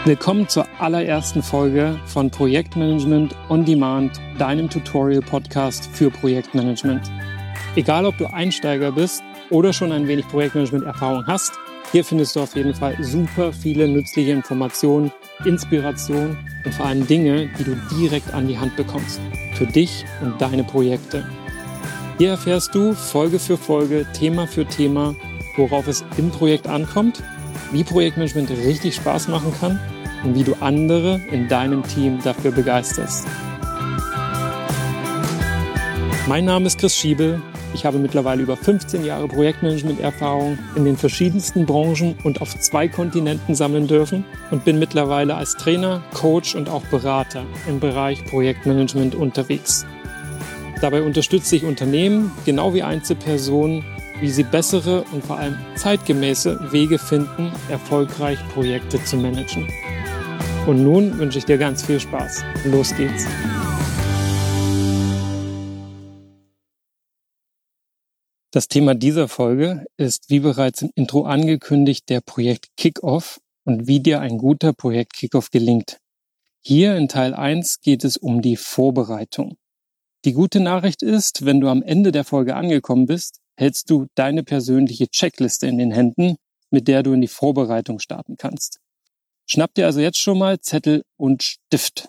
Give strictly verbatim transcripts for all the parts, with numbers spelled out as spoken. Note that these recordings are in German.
Willkommen zur allerersten Folge von Projektmanagement on Demand, deinem Tutorial-Podcast für Projektmanagement. Egal, ob du Einsteiger bist oder schon ein wenig Projektmanagement-Erfahrung hast, hier findest du auf jeden Fall super viele nützliche Informationen, Inspiration und vor allem Dinge, die du direkt an die Hand bekommst, für dich und deine Projekte. Hier erfährst du Folge für Folge, Thema für Thema, worauf es im Projekt ankommt, wie Projektmanagement richtig Spaß machen kann und wie du andere in deinem Team dafür begeisterst. Mein Name ist Chris Schiebel. Ich habe mittlerweile über fünfzehn Jahre Projektmanagement-Erfahrung in den verschiedensten Branchen und auf zwei Kontinenten sammeln dürfen und bin mittlerweile als Trainer, Coach und auch Berater im Bereich Projektmanagement unterwegs. Dabei unterstütze ich Unternehmen, genau wie Einzelpersonen, wie sie bessere und vor allem zeitgemäße Wege finden, erfolgreich Projekte zu managen. Und nun wünsche ich dir ganz viel Spaß. Los geht's! Das Thema dieser Folge ist, wie bereits im Intro angekündigt, der Projekt Kickoff und wie dir ein guter Projekt Kickoff gelingt. Hier in Teil eins geht es um die Vorbereitung. Die gute Nachricht ist, wenn du am Ende der Folge angekommen bist, hältst du deine persönliche Checkliste in den Händen, mit der du in die Vorbereitung starten kannst. Schnapp dir also jetzt schon mal Zettel und Stift.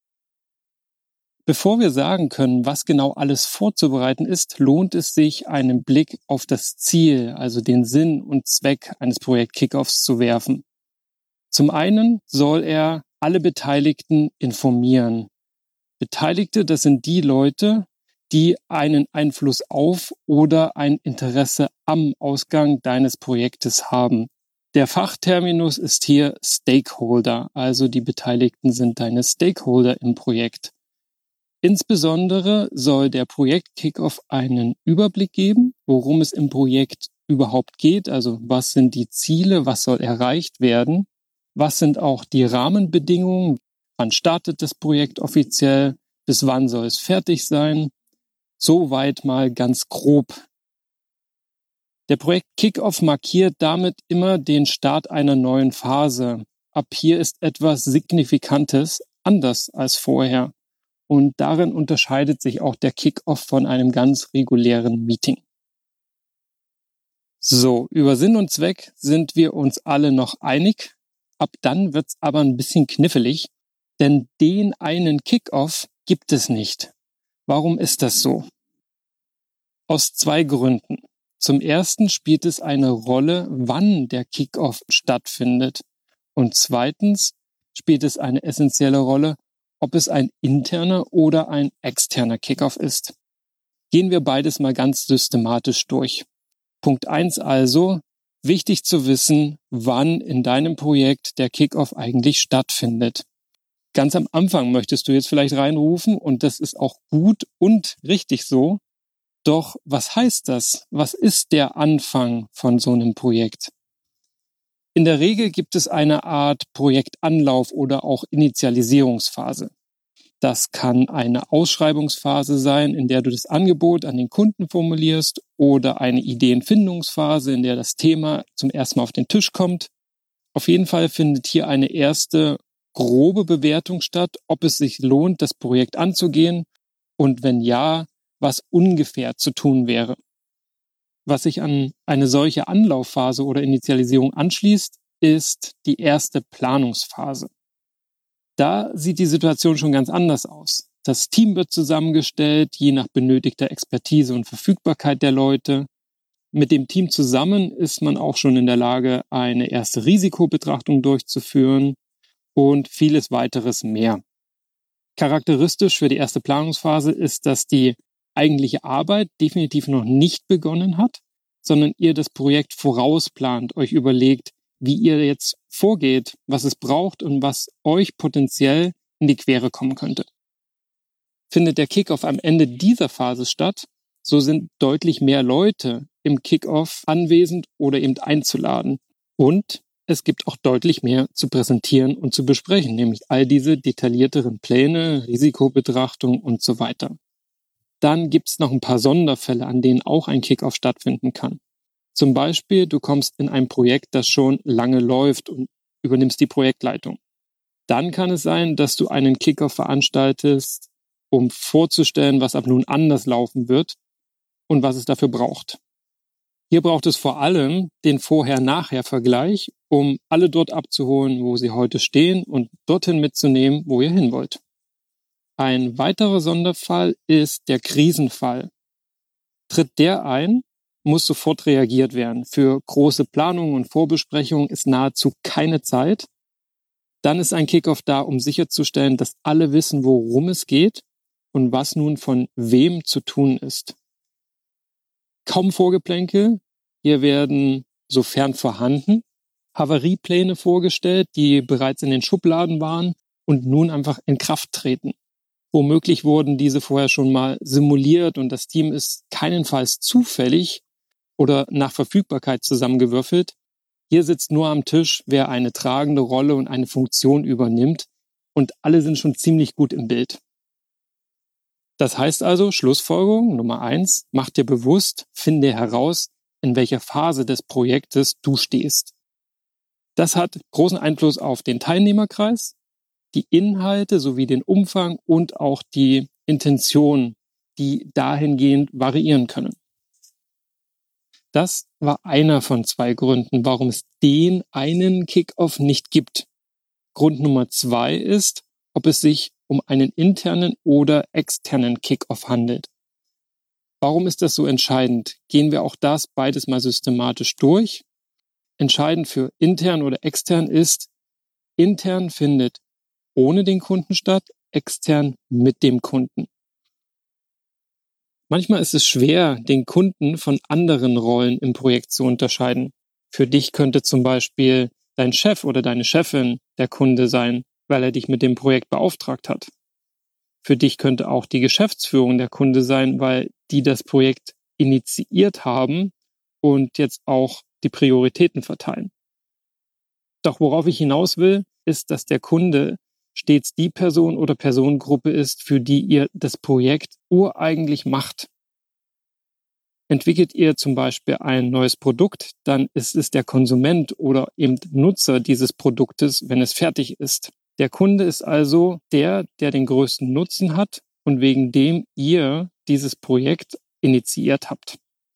Bevor wir sagen können, was genau alles vorzubereiten ist, lohnt es sich, einen Blick auf das Ziel, also den Sinn und Zweck eines Projekt-Kickoffs zu werfen. Zum einen soll er alle Beteiligten informieren. Beteiligte, das sind die Leute, die einen Einfluss auf oder ein Interesse am Ausgang deines Projektes haben. Der Fachterminus ist hier Stakeholder, also die Beteiligten sind deine Stakeholder im Projekt. Insbesondere soll der Projekt-Kickoff einen Überblick geben, worum es im Projekt überhaupt geht, also was sind die Ziele, was soll erreicht werden, was sind auch die Rahmenbedingungen, wann startet das Projekt offiziell, bis wann soll es fertig sein. Soweit mal ganz grob. Der Projekt Kickoff markiert damit immer den Start einer neuen Phase. Ab hier ist etwas Signifikantes anders als vorher. Und darin unterscheidet sich auch der Kickoff von einem ganz regulären Meeting. So, über Sinn und Zweck sind wir uns alle noch einig. Ab dann wird's aber ein bisschen knifflig, denn den einen Kickoff gibt es nicht. Warum ist das so? Aus zwei Gründen. Zum ersten spielt es eine Rolle, wann der Kickoff stattfindet. Und zweitens spielt es eine essentielle Rolle, ob es ein interner oder ein externer Kickoff ist. Gehen wir beides mal ganz systematisch durch. Punkt eins also, wichtig zu wissen, wann in deinem Projekt der Kickoff eigentlich stattfindet. Ganz am Anfang möchtest du jetzt vielleicht reinrufen und das ist auch gut und richtig so. Doch was heißt das? Was ist der Anfang von so einem Projekt? In der Regel gibt es eine Art Projektanlauf oder auch Initialisierungsphase. Das kann eine Ausschreibungsphase sein, in der du das Angebot an den Kunden formulierst, oder eine Ideenfindungsphase, in der das Thema zum ersten Mal auf den Tisch kommt. Auf jeden Fall findet hier eine erste grobe Bewertung statt, ob es sich lohnt, das Projekt anzugehen und wenn ja, was ungefähr zu tun wäre. Was sich an eine solche Anlaufphase oder Initialisierung anschließt, ist die erste Planungsphase. Da sieht die Situation schon ganz anders aus. Das Team wird zusammengestellt, je nach benötigter Expertise und Verfügbarkeit der Leute. Mit dem Team zusammen ist man auch schon in der Lage, eine erste Risikobetrachtung durchzuführen und vieles weiteres mehr. Charakteristisch für die erste Planungsphase ist, dass die eigentliche Arbeit definitiv noch nicht begonnen hat, sondern ihr das Projekt vorausplant, euch überlegt, wie ihr jetzt vorgeht, was es braucht und was euch potenziell in die Quere kommen könnte. Findet der Kickoff am Ende dieser Phase statt, so sind deutlich mehr Leute im Kickoff anwesend oder eben einzuladen. Und es gibt auch deutlich mehr zu präsentieren und zu besprechen, nämlich all diese detaillierteren Pläne, Risikobetrachtung und so weiter. Dann gibt es noch ein paar Sonderfälle, an denen auch ein Kickoff stattfinden kann. Zum Beispiel, du kommst in ein Projekt, das schon lange läuft und übernimmst die Projektleitung. Dann kann es sein, dass du einen Kickoff veranstaltest, um vorzustellen, was ab nun anders laufen wird und was es dafür braucht. Hier braucht es vor allem den Vorher-Nachher-Vergleich, um alle dort abzuholen, wo sie heute stehen und dorthin mitzunehmen, wo ihr hin wollt. Ein weiterer Sonderfall ist der Krisenfall. Tritt der ein, muss sofort reagiert werden. Für große Planungen und Vorbesprechungen ist nahezu keine Zeit. Dann ist ein Kickoff da, um sicherzustellen, dass alle wissen, worum es geht und was nun von wem zu tun ist. Kaum Vorgeplänkel. Hier werden, sofern vorhanden, Havariepläne vorgestellt, die bereits in den Schubladen waren und nun einfach in Kraft treten. Womöglich wurden diese vorher schon mal simuliert und das Team ist keinenfalls zufällig oder nach Verfügbarkeit zusammengewürfelt. Hier sitzt nur am Tisch, wer eine tragende Rolle und eine Funktion übernimmt und alle sind schon ziemlich gut im Bild. Das heißt also, Schlussfolgerung Nummer eins, mach dir bewusst, finde heraus, in welcher Phase des Projektes du stehst. Das hat großen Einfluss auf den Teilnehmerkreis, die Inhalte sowie den Umfang und auch die Intention, die dahingehend variieren können. Das war einer von zwei Gründen, warum es den einen Kickoff nicht gibt. Grund Nummer zwei ist, ob es sich um einen internen oder externen Kickoff handelt. Warum ist das so entscheidend? Gehen wir auch das beides mal systematisch durch. Entscheidend für intern oder extern ist, intern findet ohne den Kunden statt, extern mit dem Kunden. Manchmal ist es schwer, den Kunden von anderen Rollen im Projekt zu unterscheiden. Für dich könnte zum Beispiel dein Chef oder deine Chefin der Kunde sein, weil er dich mit dem Projekt beauftragt hat. Für dich könnte auch die Geschäftsführung der Kunde sein, weil die das Projekt initiiert haben und jetzt auch die Prioritäten verteilen. Doch worauf ich hinaus will, ist, dass der Kunde stets die Person oder Personengruppe ist, für die ihr das Projekt ureigentlich macht. Entwickelt ihr zum Beispiel ein neues Produkt, dann ist es der Konsument oder eben Nutzer dieses Produktes, wenn es fertig ist. Der Kunde ist also der, der den größten Nutzen hat und wegen dem ihr dieses Projekt initiiert habt.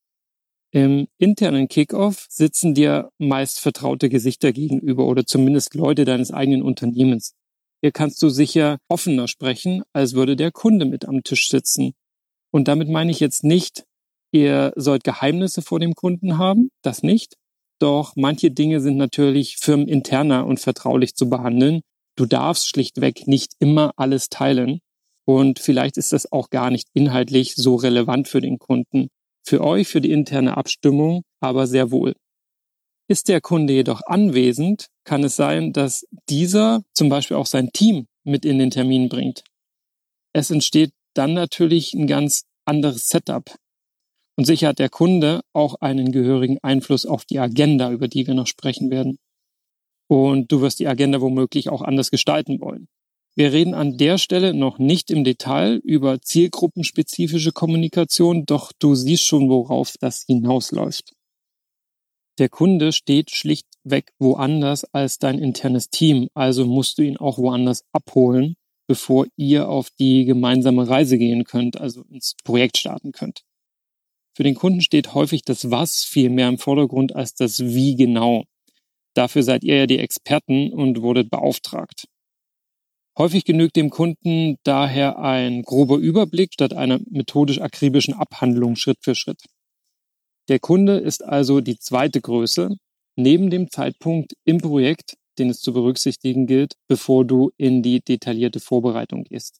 Im internen Kickoff sitzen dir meist vertraute Gesichter gegenüber oder zumindest Leute deines eigenen Unternehmens. Hier kannst du sicher offener sprechen, als würde der Kunde mit am Tisch sitzen. Und damit meine ich jetzt nicht, ihr sollt Geheimnisse vor dem Kunden haben, das nicht. Doch manche Dinge sind natürlich firmeninterner und vertraulich zu behandeln. Du darfst schlichtweg nicht immer alles teilen. Und vielleicht ist das auch gar nicht inhaltlich so relevant für den Kunden. Für euch, für die interne Abstimmung, aber sehr wohl. Ist der Kunde jedoch anwesend, kann es sein, dass dieser zum Beispiel auch sein Team mit in den Termin bringt. Es entsteht dann natürlich ein ganz anderes Setup. Und sicher hat der Kunde auch einen gehörigen Einfluss auf die Agenda, über die wir noch sprechen werden. Und du wirst die Agenda womöglich auch anders gestalten wollen. Wir reden an der Stelle noch nicht im Detail über zielgruppenspezifische Kommunikation, doch du siehst schon, worauf das hinausläuft. Der Kunde steht schlichtweg woanders als dein internes Team, also musst du ihn auch woanders abholen, bevor ihr auf die gemeinsame Reise gehen könnt, also ins Projekt starten könnt. Für den Kunden steht häufig das Was viel mehr im Vordergrund als das Wie genau. Dafür seid ihr ja die Experten und wurdet beauftragt. Häufig genügt dem Kunden daher ein grober Überblick statt einer methodisch-akribischen Abhandlung Schritt für Schritt. Der Kunde ist also die zweite Größe neben dem Zeitpunkt im Projekt, den es zu berücksichtigen gilt, bevor du in die detaillierte Vorbereitung gehst.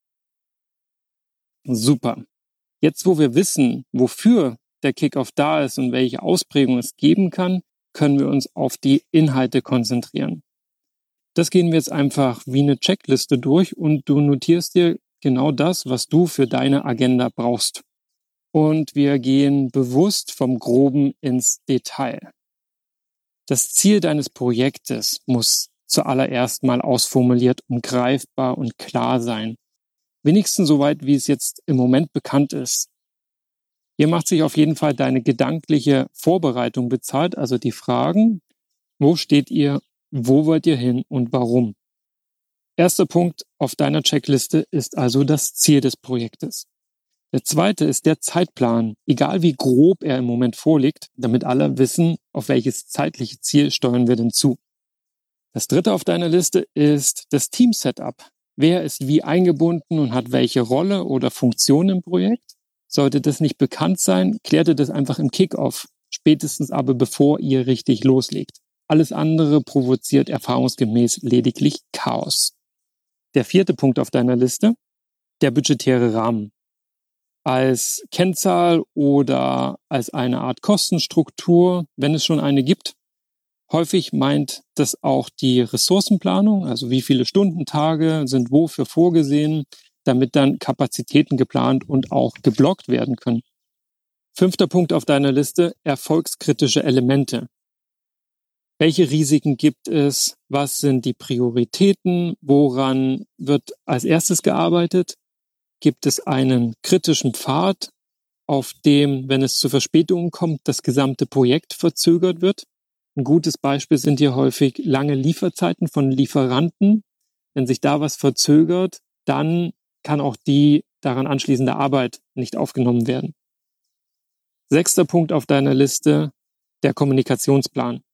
Super. Jetzt, wo wir wissen, wofür der Kickoff da ist und welche Ausprägung es geben kann, können wir uns auf die Inhalte konzentrieren. Das gehen wir jetzt einfach wie eine Checkliste durch und du notierst dir genau das, was du für deine Agenda brauchst. Und wir gehen bewusst vom Groben ins Detail. Das Ziel deines Projektes muss zuallererst mal ausformuliert und greifbar und klar sein. Wenigstens soweit, wie es jetzt im Moment bekannt ist. Hier macht sich auf jeden Fall deine gedankliche Vorbereitung bezahlt, also die Fragen, wo steht ihr, wo wollt ihr hin und warum? Erster Punkt auf deiner Checkliste ist also das Ziel des Projektes. Der zweite ist der Zeitplan, egal wie grob er im Moment vorliegt, damit alle wissen, auf welches zeitliche Ziel steuern wir denn zu. Das dritte auf deiner Liste ist das Team-Setup. Wer ist wie eingebunden und hat welche Rolle oder Funktion im Projekt? Sollte das nicht bekannt sein, klärt ihr das einfach im Kick-Off, spätestens aber bevor ihr richtig loslegt. Alles andere provoziert erfahrungsgemäß lediglich Chaos. Der vierte Punkt auf deiner Liste, der budgetäre Rahmen. Als Kennzahl oder als eine Art Kostenstruktur, wenn es schon eine gibt. Häufig meint das auch die Ressourcenplanung, also wie viele Stunden, Tage sind wofür vorgesehen, damit dann Kapazitäten geplant und auch geblockt werden können. Fünfter Punkt auf deiner Liste, erfolgskritische Elemente. Welche Risiken gibt es? Was sind die Prioritäten? Woran wird als erstes gearbeitet? Gibt es einen kritischen Pfad, auf dem, wenn es zu Verspätungen kommt, das gesamte Projekt verzögert wird? Ein gutes Beispiel sind hier häufig lange Lieferzeiten von Lieferanten. Wenn sich da was verzögert, dann kann auch die daran anschließende Arbeit nicht aufgenommen werden. Sechster Punkt auf deiner Liste, der Kommunikationsplan.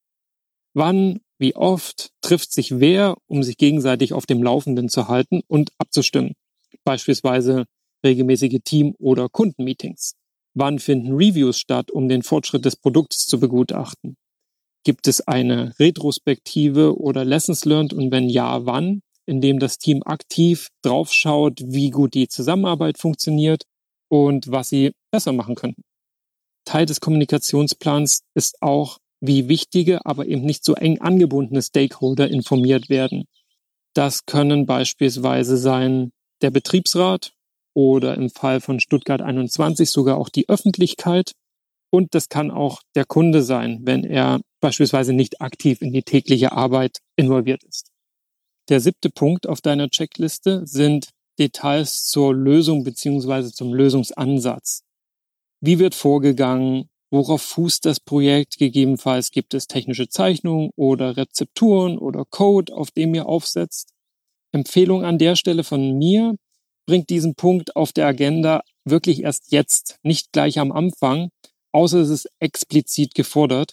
Wann, wie oft trifft sich wer, um sich gegenseitig auf dem Laufenden zu halten und abzustimmen? Beispielsweise regelmäßige Team- oder Kundenmeetings. Wann finden Reviews statt, um den Fortschritt des Produkts zu begutachten? Gibt es eine Retrospektive oder Lessons learned und wenn ja, wann? Indem das Team aktiv draufschaut, wie gut die Zusammenarbeit funktioniert und was sie besser machen könnten. Teil des Kommunikationsplans ist auch, wie wichtige, aber eben nicht so eng angebundene Stakeholder informiert werden. Das können beispielsweise sein der Betriebsrat oder im Fall von Stuttgart einundzwanzig sogar auch die Öffentlichkeit. Und das kann auch der Kunde sein, wenn er beispielsweise nicht aktiv in die tägliche Arbeit involviert ist. Der siebte Punkt auf deiner Checkliste sind Details zur Lösung bzw. zum Lösungsansatz. Wie wird vorgegangen? Worauf fußt das Projekt? Gegebenenfalls gibt es technische Zeichnungen oder Rezepturen oder Code, auf dem ihr aufsetzt. Empfehlung an der Stelle von mir, bringt diesen Punkt auf der Agenda wirklich erst jetzt, nicht gleich am Anfang, außer es ist explizit gefordert.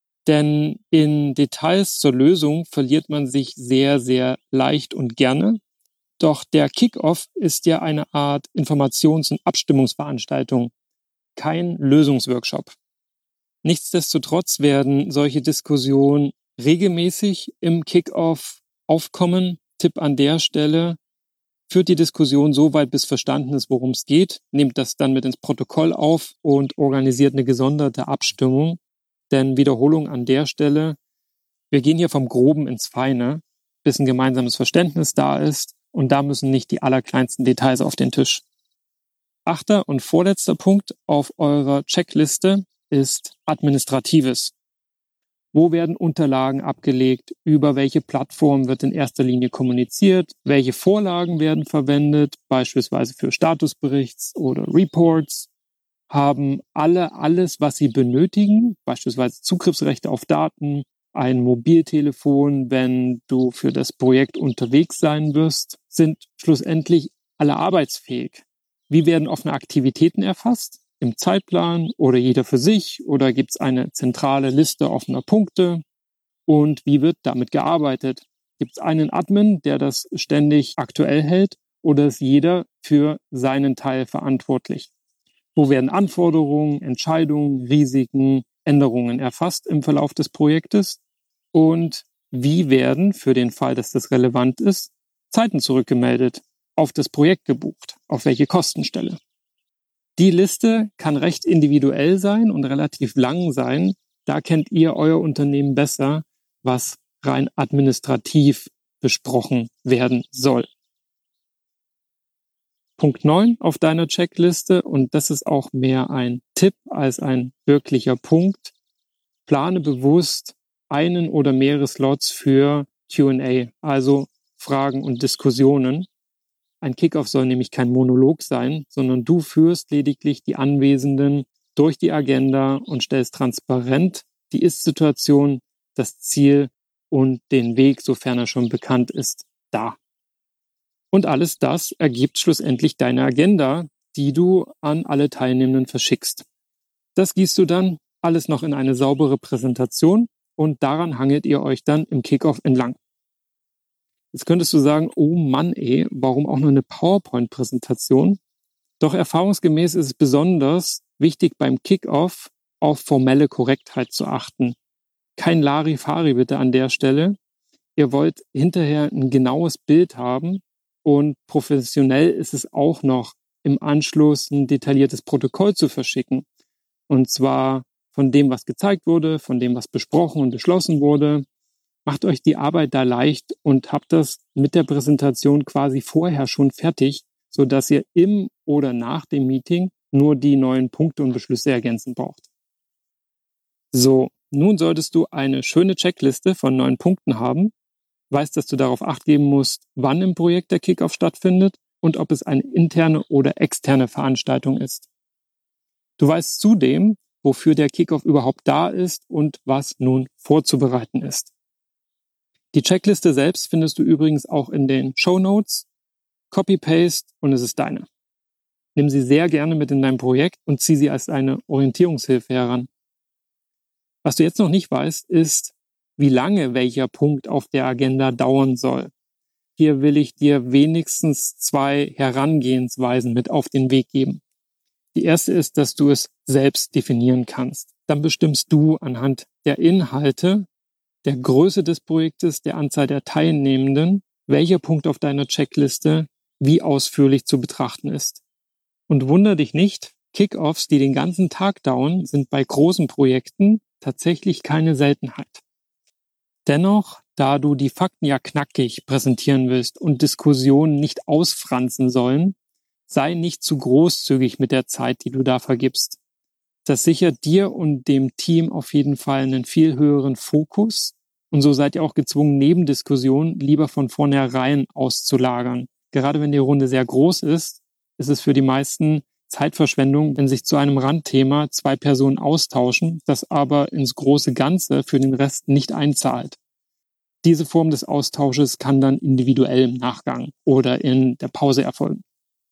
Denn in Details zur Lösung verliert man sich sehr, sehr leicht und gerne. Doch der Kick-Off ist ja eine Art Informations- und Abstimmungsveranstaltung, kein Lösungsworkshop. Nichtsdestotrotz werden solche Diskussionen regelmäßig im Kick-Off aufkommen. Tipp an der Stelle, führt die Diskussion so weit, bis verstanden ist, worum es geht, nehmt das dann mit ins Protokoll auf und organisiert eine gesonderte Abstimmung. Denn Wiederholung an der Stelle, wir gehen hier vom Groben ins Feine, bis ein gemeinsames Verständnis da ist und da müssen nicht die allerkleinsten Details auf den Tisch. Achter und vorletzter Punkt auf eurer Checkliste ist Administratives. Wo werden Unterlagen abgelegt? Über welche Plattform wird in erster Linie kommuniziert? Welche Vorlagen werden verwendet? Beispielsweise für Statusberichts oder Reports. Haben alle alles, was sie benötigen? Beispielsweise Zugriffsrechte auf Daten, ein Mobiltelefon, wenn du für das Projekt unterwegs sein wirst, sind schlussendlich alle arbeitsfähig. Wie werden offene Aktivitäten erfasst? Im Zeitplan oder jeder für sich? Oder gibt es eine zentrale Liste offener Punkte? Und wie wird damit gearbeitet? Gibt es einen Admin, der das ständig aktuell hält? Oder ist jeder für seinen Teil verantwortlich? Wo werden Anforderungen, Entscheidungen, Risiken, Änderungen erfasst im Verlauf des Projektes? Und wie werden, für den Fall, dass das relevant ist, Zeiten zurückgemeldet, auf das Projekt gebucht, auf welche Kostenstelle? Die Liste kann recht individuell sein und relativ lang sein. Da kennt ihr euer Unternehmen besser, was rein administrativ besprochen werden soll. Punkt neun auf deiner Checkliste, und das ist auch mehr ein Tipp als ein wirklicher Punkt. Plane bewusst einen oder mehrere Slots für Q und A, also Fragen und Diskussionen. Ein Kickoff soll nämlich kein Monolog sein, sondern du führst lediglich die Anwesenden durch die Agenda und stellst transparent die Ist-Situation, das Ziel und den Weg, sofern er schon bekannt ist, dar. Und alles das ergibt schlussendlich deine Agenda, die du an alle Teilnehmenden verschickst. Das gießt du dann alles noch in eine saubere Präsentation und daran hangelt ihr euch dann im Kickoff entlang. Jetzt könntest du sagen, oh Mann ey, warum auch nur eine PowerPoint-Präsentation? Doch erfahrungsgemäß ist es besonders wichtig beim Kickoff auf formelle Korrektheit zu achten. Kein Larifari bitte an der Stelle. Ihr wollt hinterher ein genaues Bild haben und professionell ist es auch noch, im Anschluss ein detailliertes Protokoll zu verschicken. Und zwar von dem, was gezeigt wurde, von dem, was besprochen und beschlossen wurde. Macht euch die Arbeit da leicht und habt das mit der Präsentation quasi vorher schon fertig, sodass ihr im oder nach dem Meeting nur die neuen Punkte und Beschlüsse ergänzen braucht. So, nun solltest du eine schöne Checkliste von neun Punkten haben, weißt, dass du darauf Acht geben musst, wann im Projekt der Kickoff stattfindet und ob es eine interne oder externe Veranstaltung ist. Du weißt zudem, wofür der Kickoff überhaupt da ist und was nun vorzubereiten ist. Die Checkliste selbst findest du übrigens auch in den Shownotes. Copy-Paste und es ist deine. Nimm sie sehr gerne mit in dein Projekt und zieh sie als eine Orientierungshilfe heran. Was du jetzt noch nicht weißt, ist, wie lange welcher Punkt auf der Agenda dauern soll. Hier will ich dir wenigstens zwei Herangehensweisen mit auf den Weg geben. Die erste ist, dass du es selbst definieren kannst. Dann bestimmst du anhand der Inhalte, der Größe des Projektes, der Anzahl der Teilnehmenden, welcher Punkt auf deiner Checkliste wie ausführlich zu betrachten ist. Und wunder dich nicht, Kickoffs, die den ganzen Tag dauern, sind bei großen Projekten tatsächlich keine Seltenheit. Dennoch, da du die Fakten ja knackig präsentieren willst und Diskussionen nicht ausfransen sollen, sei nicht zu großzügig mit der Zeit, die du da vergibst. Das sichert dir und dem Team auf jeden Fall einen viel höheren Fokus und so seid ihr auch gezwungen, Nebendiskussionen lieber von vornherein auszulagern. Gerade wenn die Runde sehr groß ist, ist es für die meisten Zeitverschwendung, wenn sich zu einem Randthema zwei Personen austauschen, das aber ins große Ganze für den Rest nicht einzahlt. Diese Form des Austausches kann dann individuell im Nachgang oder in der Pause erfolgen.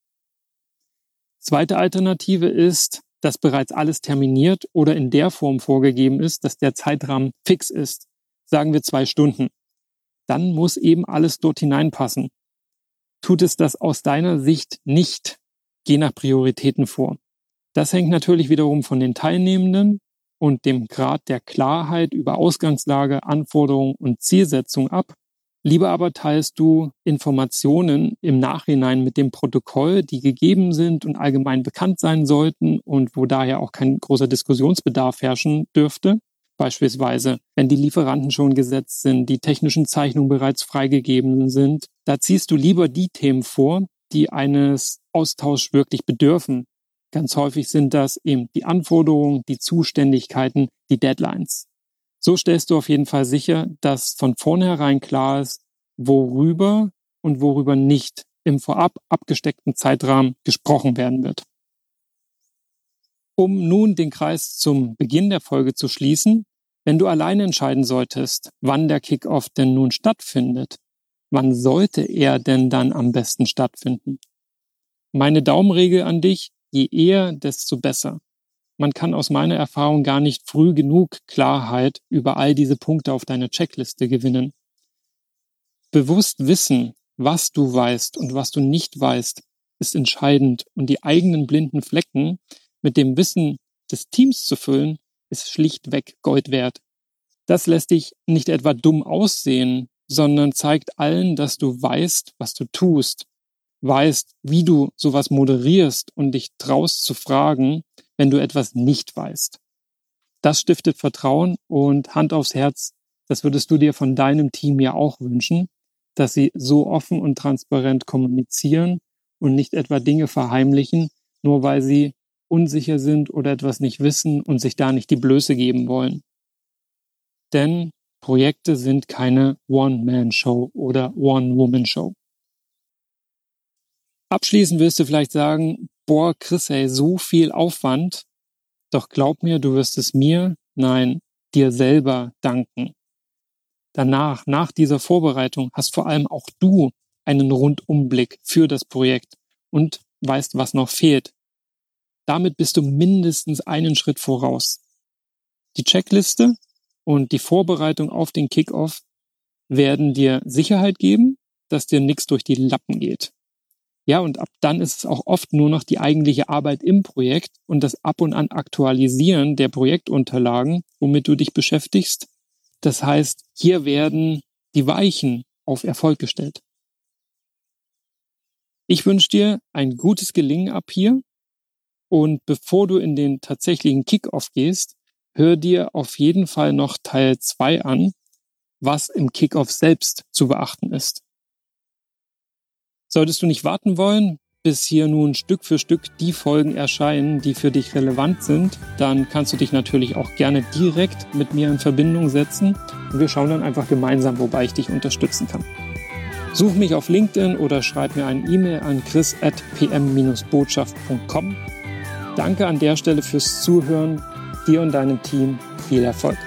Zweite Alternative ist, dass bereits alles terminiert oder in der Form vorgegeben ist, dass der Zeitrahmen fix ist. Sagen wir zwei Stunden. Dann muss eben alles dort hineinpassen. Tut es das aus deiner Sicht nicht, geh nach Prioritäten vor. Das hängt natürlich wiederum von den Teilnehmenden und dem Grad der Klarheit über Ausgangslage, Anforderungen und Zielsetzung ab. Lieber aber teilst du Informationen im Nachhinein mit dem Protokoll, die gegeben sind und allgemein bekannt sein sollten und wo daher auch kein großer Diskussionsbedarf herrschen dürfte. Beispielsweise, wenn die Lieferanten schon gesetzt sind, die technischen Zeichnungen bereits freigegeben sind, da ziehst du lieber die Themen vor, die eines Austauschs wirklich bedürfen. Ganz häufig sind das eben die Anforderungen, die Zuständigkeiten, die Deadlines. So stellst du auf jeden Fall sicher, dass von vornherein klar ist, worüber und worüber nicht im vorab abgesteckten Zeitrahmen gesprochen werden wird. Um nun den Kreis zum Beginn der Folge zu schließen, wenn du alleine entscheiden solltest, wann der Kickoff denn nun stattfindet, wann sollte er denn dann am besten stattfinden? Meine Daumenregel an dich, je eher, desto besser. Man kann aus meiner Erfahrung gar nicht früh genug Klarheit über all diese Punkte auf deiner Checkliste gewinnen. Bewusst wissen, was du weißt und was du nicht weißt, ist entscheidend und die eigenen blinden Flecken mit dem Wissen des Teams zu füllen, ist schlichtweg Gold wert. Das lässt dich nicht etwa dumm aussehen, sondern zeigt allen, dass du weißt, was du tust, weißt, wie du sowas moderierst und dich traust zu fragen, wenn du etwas nicht weißt. Das stiftet Vertrauen und Hand aufs Herz, das würdest du dir von deinem Team ja auch wünschen, dass sie so offen und transparent kommunizieren und nicht etwa Dinge verheimlichen, nur weil sie unsicher sind oder etwas nicht wissen und sich da nicht die Blöße geben wollen. Denn Projekte sind keine One-Man-Show oder One-Woman-Show. Abschließend willst du vielleicht sagen, boah, Chris, ey, so viel Aufwand, doch glaub mir, du wirst es mir, nein, dir selber danken. Danach, nach dieser Vorbereitung, hast vor allem auch du einen Rundumblick für das Projekt und weißt, was noch fehlt. Damit bist du mindestens einen Schritt voraus. Die Checkliste und die Vorbereitung auf den Kickoff werden dir Sicherheit geben, dass dir nichts durch die Lappen geht. Ja, und ab dann ist es auch oft nur noch die eigentliche Arbeit im Projekt und das Ab und an Aktualisieren der Projektunterlagen, womit du dich beschäftigst. Das heißt, hier werden die Weichen auf Erfolg gestellt. Ich wünsche dir ein gutes Gelingen ab hier. Und bevor du in den tatsächlichen Kickoff gehst, hör dir auf jeden Fall noch Teil zwei an, was im Kickoff selbst zu beachten ist. Solltest du nicht warten wollen, bis hier nun Stück für Stück die Folgen erscheinen, die für dich relevant sind, dann kannst du dich natürlich auch gerne direkt mit mir in Verbindung setzen und wir schauen dann einfach gemeinsam, wobei ich dich unterstützen kann. Such mich auf LinkedIn oder schreib mir eine E-Mail an chris at p m Bindestrich botschaft punkt com. Danke an der Stelle fürs Zuhören. Dir und deinem Team viel Erfolg.